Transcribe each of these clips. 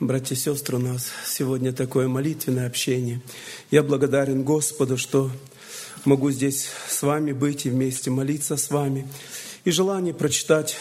Братья и сестры, у нас сегодня такое молитвенное общение. Я благодарен Господу, что могу здесь с вами быть и вместе молиться с вами. И желание прочитать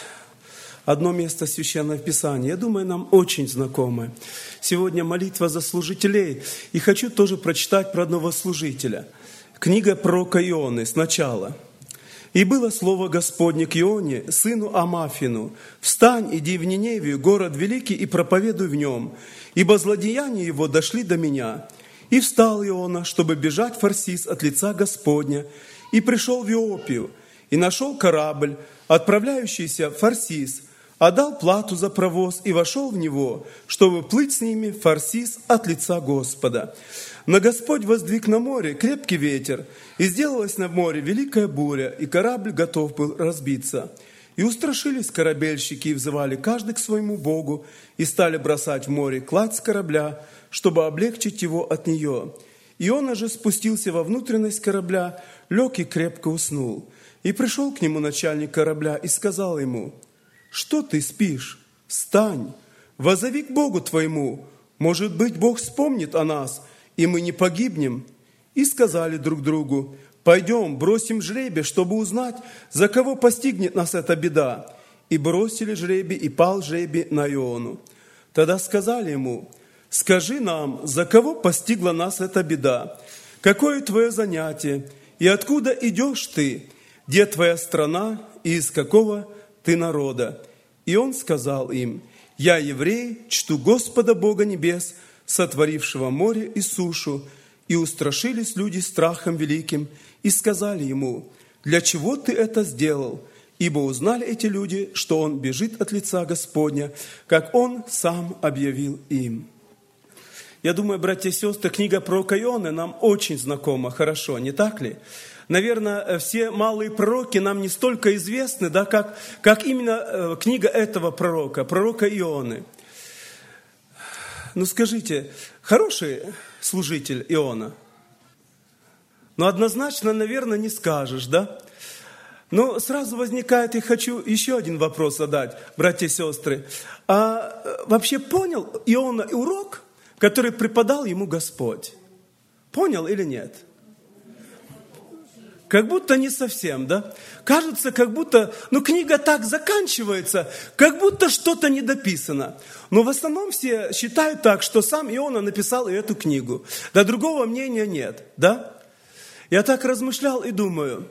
одно место Священного Писания, я думаю, нам очень знакомое. Сегодня молитва за служителей. И хочу тоже прочитать про одного служителя. Книга пророка Ионы сначала. «И было слово Господне к Ионе, сыну Амафину: встань, иди в Ниневию, город великий, и проповедуй в нем, ибо злодеяния его дошли до меня. И встал Иона, чтобы бежать в Тарсис от лица Господня, и пришел в Иопию, и нашел корабль, отправляющийся в Тарсис, отдал плату за провоз и вошел в него, чтобы плыть с ними в Тарсис от лица Господа. Но Господь воздвиг на море крепкий ветер, и сделалась на море великая буря, и корабль готов был разбиться. И устрашились корабельщики, и взывали каждый к своему Богу, и стали бросать в море кладь с корабля, чтобы облегчить его от нее. Иона же спустился во внутренность корабля, лег и крепко уснул. И пришел к нему начальник корабля и сказал ему: «Что ты спишь? Встань, воззови к Богу твоему, может быть, Бог вспомнит о нас, и мы не погибнем». И сказали друг другу: «Пойдем, бросим жребий, чтобы узнать, за кого постигнет нас эта беда». И бросили жребий, и пал жребий на Иону. Тогда сказали ему: «Скажи нам, за кого постигла нас эта беда? Какое твое занятие? И откуда идешь ты? Где твоя страна? И из какого ты народа?» И он сказал им: «Я еврей, чту Господа Бога небес, сотворившего море и сушу». И устрашились люди страхом великим, и сказали ему: «Для чего ты это сделал?» Ибо узнали эти люди, что он бежит от лица Господня, как он сам объявил им. Я думаю, братья и сестры, книга пророка Ионы нам очень знакома хорошо, не так ли? Наверное, все малые пророки нам не столько известны, да, как именно книга этого пророка Ионы. Ну скажите, хороший служитель Иона? Ну однозначно, наверное, не скажешь, да? Но сразу возникает, я хочу еще один вопрос задать, братья и сестры. А вообще понял Иона урок, который преподал ему Господь? Понял или нет? Как будто не совсем, да? Кажется, как будто, книга так заканчивается, как будто что-то недописано. Но в основном все считают так, что сам Иона написал и эту книгу. Да другого мнения нет, да? Я так размышлял и думаю,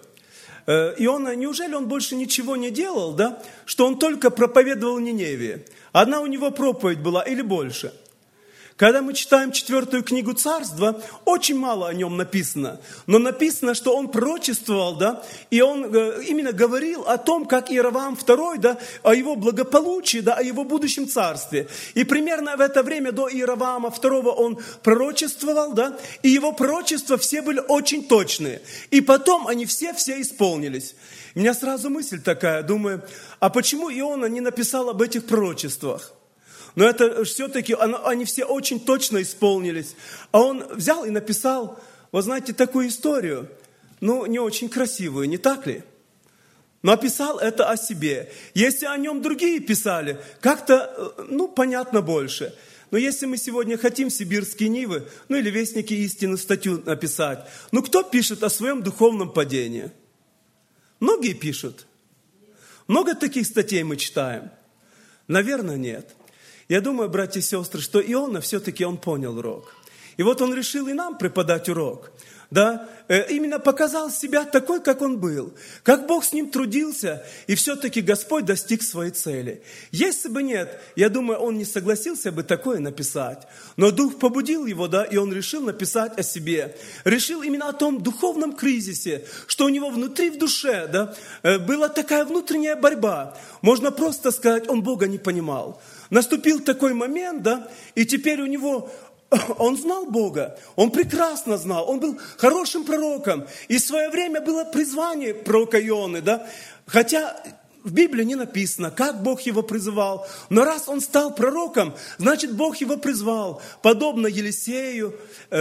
Иона, неужели он больше ничего не делал, да? Что он только проповедовал в Ниневии? Одна у него проповедь была или больше? Когда мы читаем 4 книгу Царства, очень мало о нем написано. Но написано, что он пророчествовал, да, и он именно говорил о том, как Иеровоам II, да, о его благополучии, да, о его будущем царстве. И примерно в это время до Иеровоама II он пророчествовал, да, и его пророчества все были очень точные. И потом они все исполнились. У меня сразу мысль такая, думаю, а почему Иона не написал об этих пророчествах? Но это все-таки, они все очень точно исполнились. А он взял и написал, вы знаете, такую историю, не очень красивую, не так ли? Но описал это о себе. Если о нем другие писали, как-то, понятно больше. Но если мы сегодня хотим «Сибирские Нивы», или «Вестники истины» статью написать, кто пишет о своем духовном падении? Многие пишут. Много таких статей мы читаем? Наверное, нет. Я думаю, братья и сестры, что Иона все-таки он понял урок. И вот он решил и нам преподать урок. Да? Именно показал себя такой, как он был. Как Бог с ним трудился, и все-таки Господь достиг своей цели. Если бы нет, я думаю, он не согласился бы такое написать. Но Дух побудил его, да, и он решил написать о себе. Решил именно о том духовном кризисе, что у него внутри в душе, да, была такая внутренняя борьба. Можно просто сказать, он Бога не понимал. Наступил такой момент, да, и теперь у него, он знал Бога, он прекрасно знал, он был хорошим пророком. И в свое время было призвание пророка Ионы, да, хотя в Библии не написано, как Бог его призывал. Но раз он стал пророком, значит, Бог его призвал. Подобно Елисею,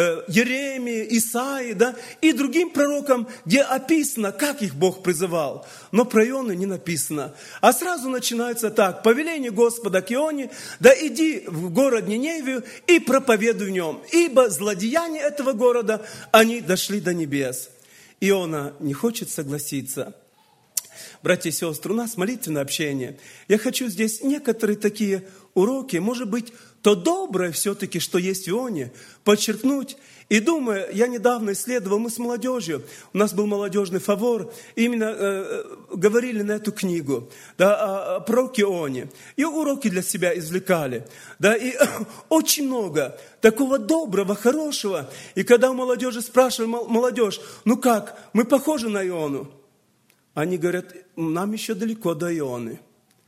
Еремии, Исаии, да, и другим пророкам, где описано, как их Бог призывал. Но про Иону не написано. А сразу начинается так. Повеление Господа к Ионе: да иди в город Ниневию и проповедуй в нем. Ибо злодеяния этого города, они дошли до небес. Иона не хочет согласиться. Братья и сестры, у нас молитвенное общение. Я хочу здесь некоторые такие уроки, может быть, то доброе все-таки, что есть в Ионе, подчеркнуть. И думаю, я недавно исследовал, мы с молодежью, у нас был молодежный фавор, именно говорили на эту книгу, да, о пророке Ионе. И уроки для себя извлекали. Да, и очень много такого доброго, хорошего. И когда у молодежи спрашивали: молодежь, ну как, мы похожи на Иону? Они говорят: нам еще далеко до Ионы.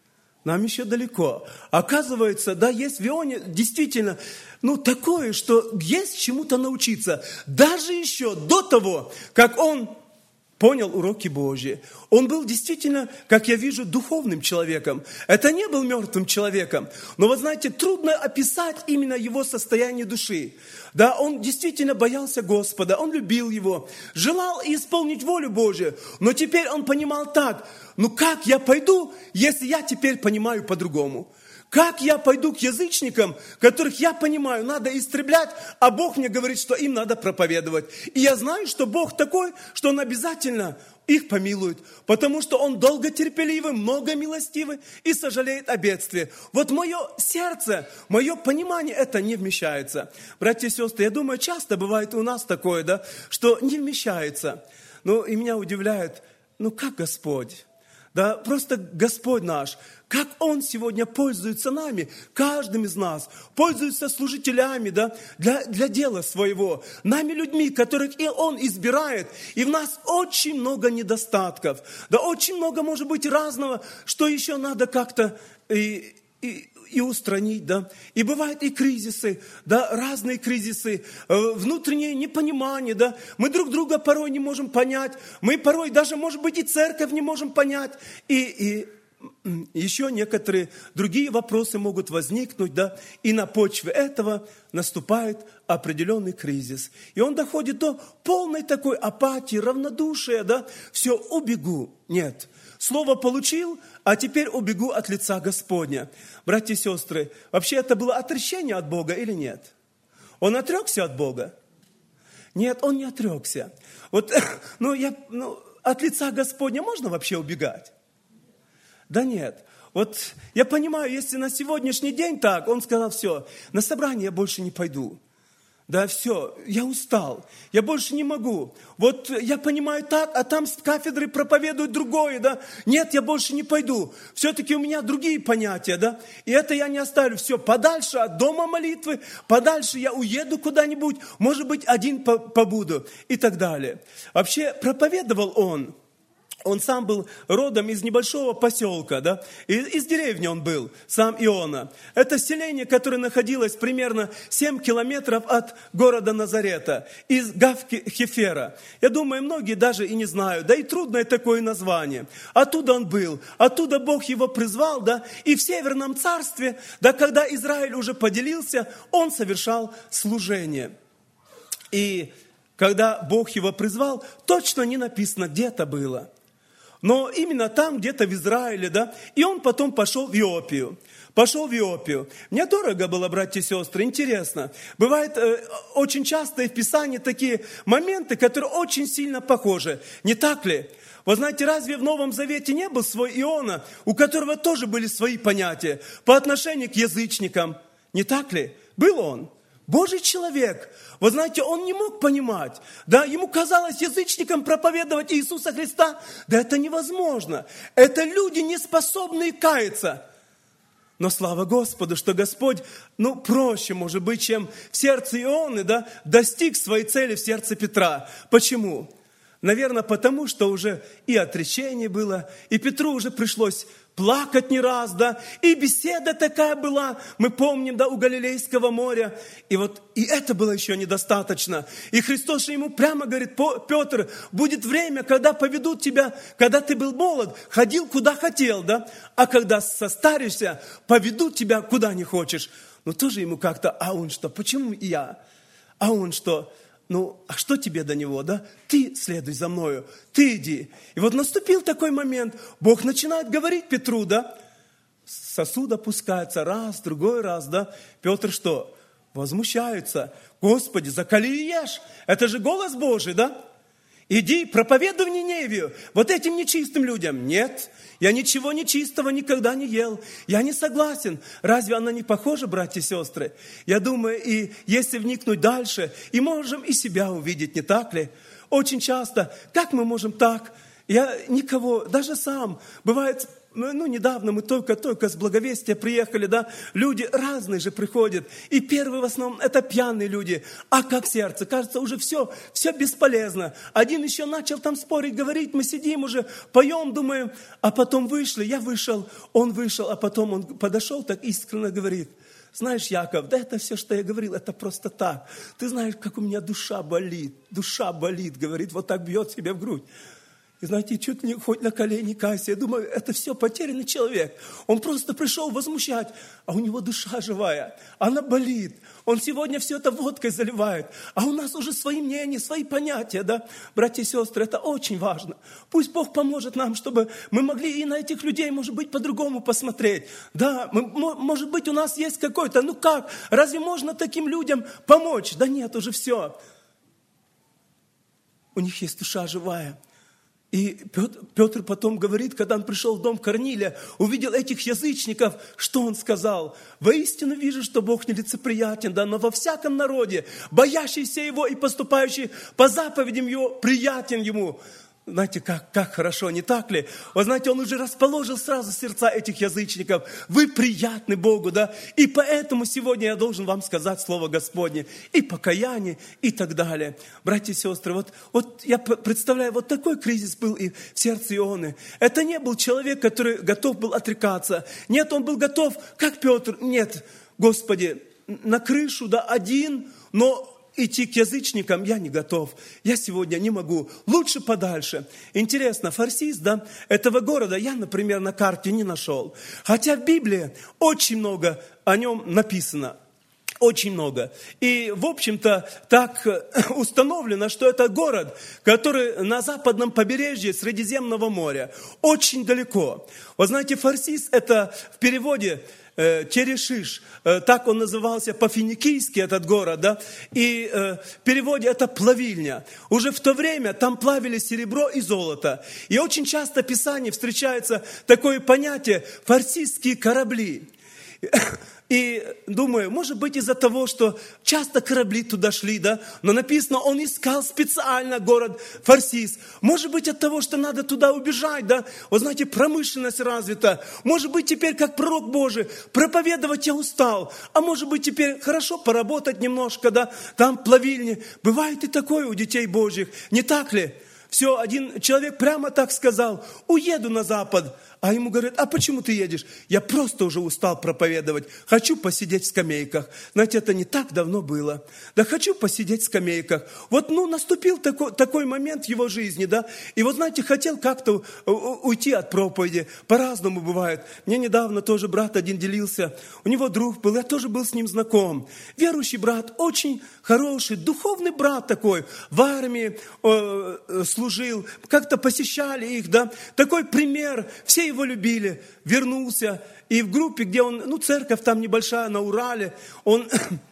Нам еще далеко. Оказывается, да, есть в Ионе действительно, такое, что есть чему-то научиться. Даже еще до того, как он понял уроки Божьи. Он был действительно, как я вижу, духовным человеком. Это не был мертвым человеком. Но вы знаете, трудно описать именно его состояние души. Да, он действительно боялся Господа, он любил Его, желал исполнить волю Божию. Но теперь он понимал так: как я пойду, если я теперь понимаю по-другому? Как я пойду к язычникам, которых я понимаю, надо истреблять, а Бог мне говорит, что им надо проповедовать. И я знаю, что Бог такой, что Он обязательно их помилует, потому что Он долготерпеливый, многомилостивый и сожалеет о бедствии. Вот мое сердце, мое понимание, это не вмещается. Братья и сестры, я думаю, часто бывает у нас такое, да, что не вмещается. И меня удивляет, как Господь? Да, просто Господь наш, как Он сегодня пользуется нами, каждым из нас, пользуется служителями, да, для дела своего, нами людьми, которых и Он избирает, и в нас очень много недостатков, да, очень много, может быть, разного, что еще надо как-то и устранить, да. И бывают и кризисы, да, разные кризисы, внутреннее непонимание, да. Мы друг друга порой не можем понять, мы порой даже, может быть, и церковь не можем понять, и еще некоторые другие вопросы могут возникнуть, да, и на почве этого наступает определенный кризис. И он доходит до полной такой апатии, равнодушия, да, все, убегу. Нет. Слово получил, а теперь убегу от лица Господня. Братья и сестры, вообще это было отречение от Бога или нет? Он отрекся от Бога? Нет, он не отрекся. Вот, от лица Господня можно вообще убегать? Да нет. Вот я понимаю, если на сегодняшний день так, он сказал: все, на собрание я больше не пойду. Да, все, я устал, я больше не могу. Вот я понимаю так, а там с кафедры проповедуют другое, да. Нет, я больше не пойду. Все-таки у меня другие понятия, да. И это я не оставлю. Все, подальше от дома молитвы, подальше я уеду куда-нибудь, может быть, один побуду и так далее. Вообще проповедовал он. Он сам был родом из небольшого поселка, да, из деревни он был, сам Иона. Это селение, которое находилось примерно 7 километров от города Назарета, из Гав-Хефера. Я думаю, многие даже и не знают, да и трудное такое название. Оттуда он был, оттуда Бог его призвал, да, и в Северном царстве, да, когда Израиль уже поделился, он совершал служение. И когда Бог его призвал, точно не написано, где это было. Но именно там, где-то в Израиле, да, и он потом пошел в Иопию. Мне дорого было, братья и сестры, интересно. Бывает очень часто и в Писании такие моменты, которые очень сильно похожи. Не так ли? Вы знаете, разве в Новом Завете не был свой Иона, у которого тоже были свои понятия по отношению к язычникам? Не так ли? Был он. Божий человек, вы знаете, он не мог понимать, да, ему казалось язычникам проповедовать Иисуса Христа, да это невозможно, это люди, не способные каяться. Но слава Господу, что Господь, проще, может быть, чем в сердце Ионы, да, достиг своей цели в сердце Петра. Почему? Наверное, потому что уже и отречение было, и Петру уже пришлось плакать не раз, да, и беседа такая была, мы помним, да, у Галилейского моря, и это было еще недостаточно. И Христос ему прямо говорит: Петр, будет время, когда поведут тебя, когда ты был молод, ходил куда хотел, да, а когда состаришься, поведут тебя куда не хочешь. Но тоже ему как-то: а он что, почему я? А он что? А что тебе до него, да? Ты следуй за мною, ты иди. И вот наступил такой момент, Бог начинает говорить Петру, да? Сосуд опускается раз, другой раз, да? Петр что? Возмущается. Господи, закали и ешь. Это же голос Божий, да? Иди, проповедуй в Ниневию, вот этим нечистым людям. Нет, я ничего нечистого никогда не ел. Я не согласен. Разве она не похожа, братья и сестры? Я думаю, и если вникнуть дальше, и можем и себя увидеть, не так ли? Очень часто, как мы можем так? Я никого, даже сам, бывает, недавно мы только с благовестия приехали, да, люди разные же приходят, и первые в основном это пьяные люди, а как сердце, кажется, уже все бесполезно. Один еще начал там спорить, говорить, мы сидим уже, поем, думаем, а потом вышли, я вышел, он вышел, а потом он подошел, так искренне говорит: знаешь, Яков, да это все, что я говорил, это просто так. Ты знаешь, как у меня душа болит, говорит, вот так бьет себе в грудь. И знаете, чуть ли хоть на колени кайся. Я думаю, это все потерянный человек. Он просто пришел возмущать, а у него душа живая. Она болит. Он сегодня все это водкой заливает. А у нас уже свои мнения, свои понятия, да? Братья и сестры, это очень важно. Пусть Бог поможет нам, чтобы мы могли и на этих людей, может быть, по-другому посмотреть. Да, может быть, у нас есть какой-то, как? Разве можно таким людям помочь? Да нет, уже все. У них есть душа живая. И Петр потом говорит, когда он пришел в дом Корнилия, увидел этих язычников, что он сказал? Воистину вижу, что Бог нелицеприятен, да, но во всяком народе, боящийся Его и поступающий по заповедям Его, приятен Ему. Знаете, как хорошо, не так ли? Вы знаете, он уже расположил сразу сердца этих язычников. Вы приятны Богу, да? И поэтому сегодня я должен вам сказать слово Господне. И покаяние, и так далее. Братья и сестры, вот я представляю, вот такой кризис был и в сердце Ионы. Это не был человек, который готов был отрекаться. Нет, он был готов, как Петр. Нет, Господи, на крышу, да, один, но идти к язычникам я не готов. Я сегодня не могу. Лучше подальше. Интересно, Фарсис, да, этого города я, например, на карте не нашел. Хотя в Библии очень много о нем написано. Очень много. И, в общем-то, так установлено, что это город, который на западном побережье Средиземного моря. Очень далеко. Вы знаете, Фарсис это в переводе Терешиш, так он назывался по-финикийски этот город, да, и в переводе это плавильня. Уже в то время там плавили серебро и золото. И очень часто в Писании встречается такое понятие «фарсисские корабли». И думаю, может быть из-за того, что часто корабли туда шли, да, но написано, он искал специально город Фарсис. Может быть от того, что надо туда убежать, да, вы знаете, промышленность развита. Может быть теперь, как пророк Божий, проповедовать я устал. А может быть теперь хорошо поработать немножко, да, там плавильни. Бывает и такое у детей Божьих, не так ли? Все, один человек прямо так сказал: уеду на запад. А ему говорят: а почему ты едешь? Я просто уже устал проповедовать. Хочу посидеть в скамейках. Знаете, это не так давно было. Да хочу посидеть в скамейках. Вот, наступил такой момент в его жизни, да. И вот, знаете, хотел как-то уйти от проповеди. По-разному бывает. Мне недавно тоже брат один делился. У него друг был, я тоже был с ним знаком. Верующий брат, очень хороший, духовный брат такой. В армии служил, как-то посещали их, да. Такой пример. Все его любили, вернулся, и в группе, где он, церковь там небольшая на Урале, он,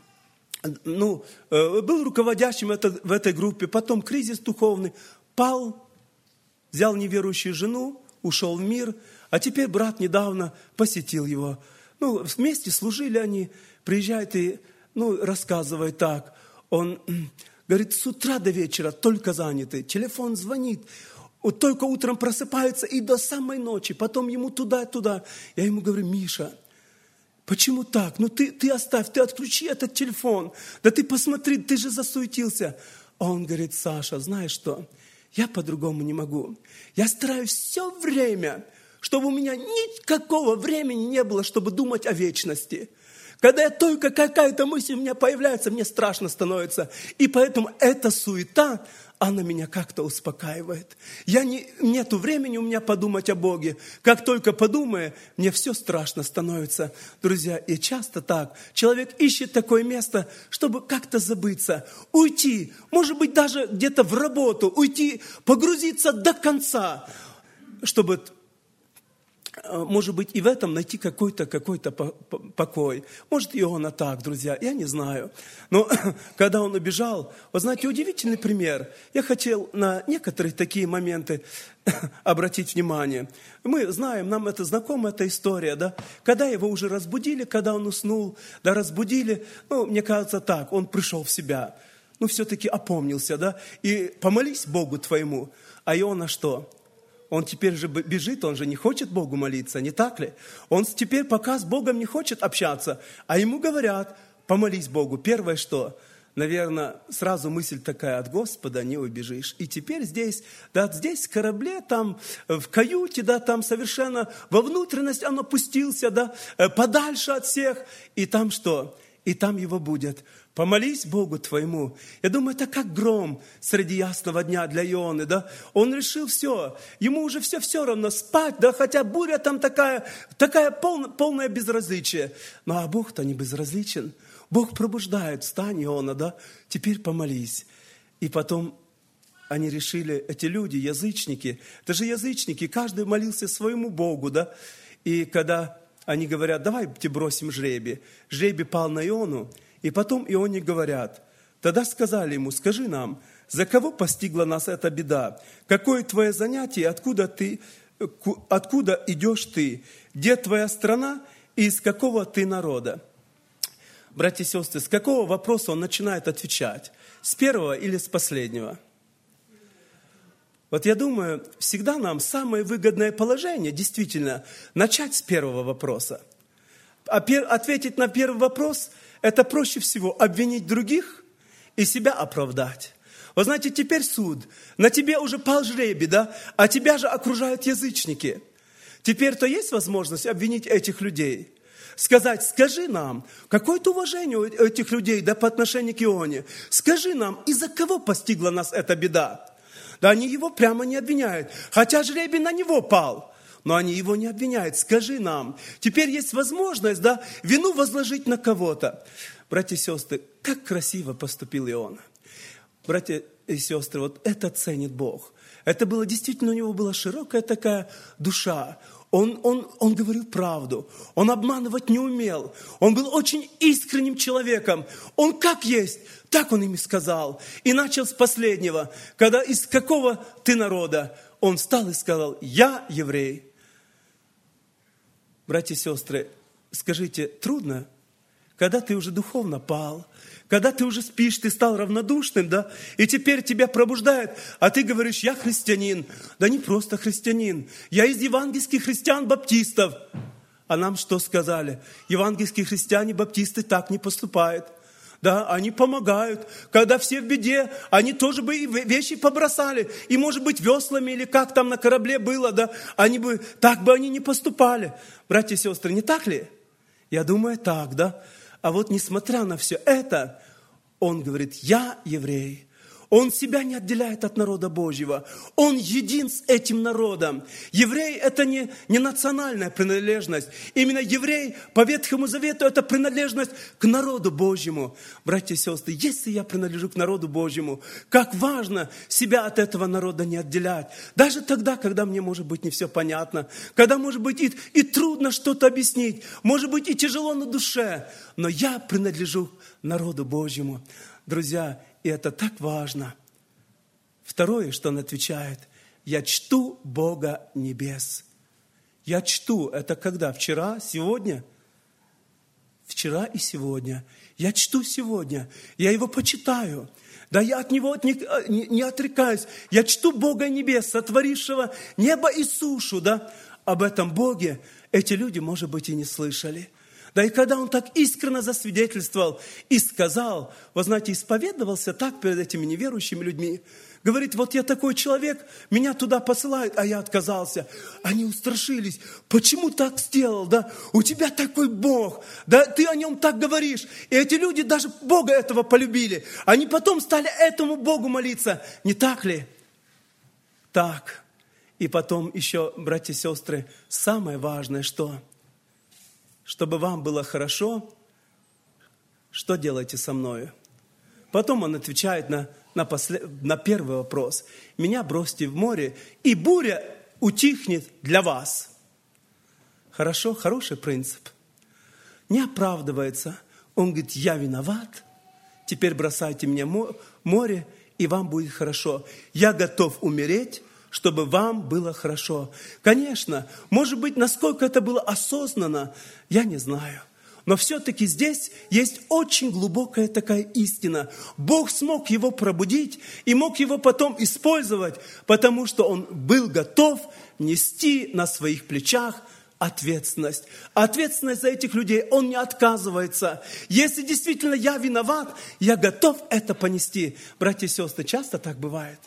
был руководящим в этой группе, потом кризис духовный, пал, взял неверующую жену, ушел в мир, а теперь брат недавно посетил его. Вместе служили они, приезжает и, рассказывает так, он говорит, с утра до вечера только занятый, телефон звонит, вот только утром просыпается и до самой ночи, потом ему туда-туда. Я ему говорю: Миша, почему так? Ты оставь, ты отключи этот телефон. Да ты посмотри, ты же засуетился. А он говорит: Саша, знаешь что? Я по-другому не могу. Я стараюсь все время чтобы у меня никакого времени не было, чтобы думать о вечности. Когда только какая-то мысль у меня появляется, мне страшно становится. И поэтому эта суета, она меня как-то успокаивает. Нету времени у меня подумать о Боге. Как только подумаю, мне все страшно становится. Друзья, и часто так. Человек ищет такое место, чтобы как-то забыться, уйти, может быть, даже где-то в работу, уйти, погрузиться до конца, чтобы, может быть, и в этом найти какой-то покой. Может, Иона так, друзья, я не знаю. Но когда он убежал, вы знаете, удивительный пример. Я хотел на некоторые такие моменты обратить внимание. Мы знаем, нам это знакома эта история, да? Когда его уже разбудили, когда он уснул, да, разбудили, мне кажется так, он пришел в себя. Все-таки опомнился, да? И помолись Богу твоему. А Иона что? Он теперь же бежит, он же не хочет Богу молиться, не так ли? Он теперь пока с Богом не хочет общаться, а ему говорят, помолись Богу. Первое что? Наверное, сразу мысль такая, от Господа не убежишь. И теперь здесь, да, здесь в корабле, там в каюте, да, там совершенно во внутренность он опустился, да, подальше от всех. И там что? И там его будет. Помолись Богу твоему. Я думаю, это как гром среди ясного дня для Ионы, да? Он решил все. Ему уже все равно спать, да, хотя буря там такая полное безразличие. А Бог-то не безразличен. Бог пробуждает. Встань, Иона, да? Теперь помолись. И потом они решили, эти люди, язычники, это же язычники, каждый молился своему Богу, да? И когда они говорят, давайте бросим жребий. Жребий пал на Иону. И потом Ионе говорят, тогда сказали ему, скажи нам, за кого постигла нас эта беда? Какое твое занятие, откуда идешь ты? Где твоя страна и из какого ты народа? Братья и сестры, с какого вопроса он начинает отвечать? С первого или с последнего? Вот я думаю, всегда нам самое выгодное положение, действительно, начать с первого вопроса. Ответить на первый вопрос – это проще всего обвинить других и себя оправдать. Вы знаете, теперь суд. На тебе уже пал жребий, да? А тебя же окружают язычники. Теперь-то есть возможность обвинить этих людей. Сказать, скажи нам, какое-то уважение у этих людей, да, по отношению к Ионе. Скажи нам, из-за кого постигла нас эта беда? Да, они его прямо не обвиняют. Хотя жребий на него пал. Но они его не обвиняют. Скажи нам. Теперь есть возможность, да, вину возложить на кого-то. Братья и сестры, как красиво поступил Иона. Братья и сестры, вот это ценит Бог. Это было действительно, у него была широкая такая душа. Он говорил правду. Он обманывать не умел. Он был очень искренним человеком. Он как есть, так он им и сказал. И начал с последнего. Когда из какого ты народа? Он встал и сказал, я еврей. Братья и сестры, скажите, трудно, когда ты уже духовно пал, когда ты уже спишь, ты стал равнодушным, да, и теперь тебя пробуждает, а ты говоришь, я христианин. Да не просто христианин, я из евангельских христиан-баптистов. А нам что сказали? Евангельские христиане-баптисты так не поступают. Да, они помогают. Когда все в беде, они тоже бы и вещи побросали. И, может быть, веслами или как там на корабле было, да, так бы они не поступали. Братья и сестры, не так ли? Я думаю, так, да. А вот несмотря на все это, он говорит, я еврей. Он себя не отделяет от народа Божьего. Он един с этим народом. Еврей – это не национальная принадлежность. Именно еврей по Ветхому Завету – это принадлежность к народу Божьему. Братья и сестры, если я принадлежу к народу Божьему, как важно себя от этого народа не отделять. Даже тогда, когда мне, может быть, не все понятно. Когда, может быть, и трудно что-то объяснить. Может быть, и тяжело на душе. Но я принадлежу к народу Божьему. Друзья, и это так важно. Второе, что он отвечает, я чту Бога небес. Я чту, это когда? Вчера, сегодня? Вчера и сегодня. Я чту сегодня, я его почитаю. Да я от него не отрекаюсь. Я чту Бога небес, сотворившего небо и сушу. Да? Об этом Боге эти люди, может быть, и не слышали. Да и когда он так искренне засвидетельствовал и сказал, вы знаете, исповедовался так перед этими неверующими людьми, Говорит, вот я такой человек, меня туда посылают, а я отказался. Они устрашились. Почему так сделал? Да? У тебя такой Бог. Да? Ты о нем так говоришь. И эти люди даже Бога этого полюбили. Они потом стали этому Богу молиться. Не так ли? Так. И потом еще, братья и сестры, самое важное, что? Чтобы вам было хорошо, что делаете со мною? Потом он отвечает на первый вопрос. Меня бросьте в море, и буря утихнет для вас. Хорошо, хороший принцип. Не оправдывается. Он говорит, я виноват, теперь бросайте меня в море, и вам будет хорошо. Я готов умереть, чтобы вам было хорошо. Конечно, может быть, насколько это было осознанно, я не знаю. Но все-таки здесь есть очень глубокая такая истина. Бог смог его пробудить и мог его потом использовать, потому что он был готов нести на своих плечах ответственность. Ответственность за этих людей, он не отказывается. Если действительно я виноват, я готов это понести. Братья и сестры, часто так бывает?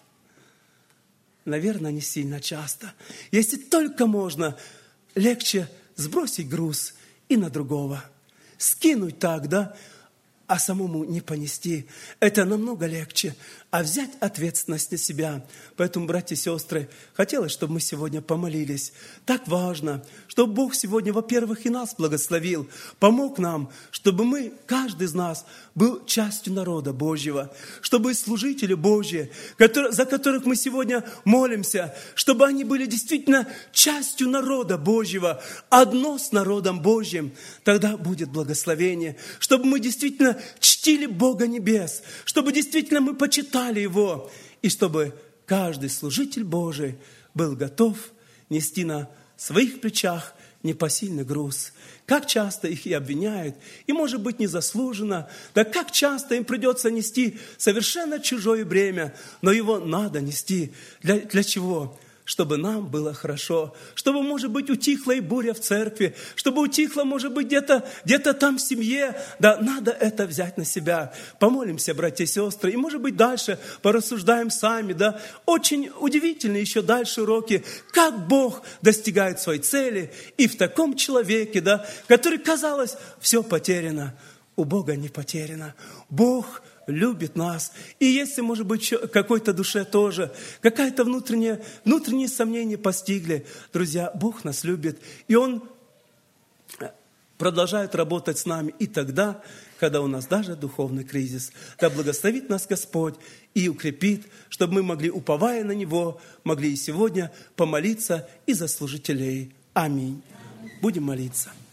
Наверное, не сильно часто. Если только можно, легче сбросить груз и на другого. Скинуть так, да, а самому не понести. Это намного легче. А взять ответственность на себя. Поэтому, братья и сестры, хотелось, чтобы мы сегодня помолились. Так важно, чтобы Бог сегодня, во-первых, и нас благословил, помог нам, чтобы мы, каждый из нас, был частью народа Божьего, чтобы служители Божьи, за которых мы сегодня молимся, чтобы они были действительно частью народа Божьего, одно с народом Божьим, тогда будет благословение, чтобы мы действительно чтили Бога небес, чтобы действительно мы почитали Его, и чтобы каждый служитель Божий был готов нести на своих плечах непосильный груз. Как часто их и обвиняют, и, может быть, незаслуженно, да как часто им придется нести совершенно чужое бремя, но его надо нести. Для чего? Чтобы нам было хорошо, чтобы, может быть, утихла и буря в церкви, чтобы утихла, может быть, где-то там в семье. Да, надо это взять на себя. Помолимся, братья и сестры, и, может быть, дальше порассуждаем сами. Да. Очень удивительные еще дальше уроки, как Бог достигает своей цели, и в таком человеке, да, который, казалось, все потеряно, у Бога не потеряно. Бог любит нас. И если, может быть, какой-то душе тоже какая-то внутренние сомнения постигли, друзья, Бог нас любит. И Он продолжает работать с нами и тогда, когда у нас даже духовный кризис. Да благословит нас Господь и укрепит, чтобы мы могли, уповая на Него, могли и сегодня помолиться и за служителей. Аминь. Будем молиться.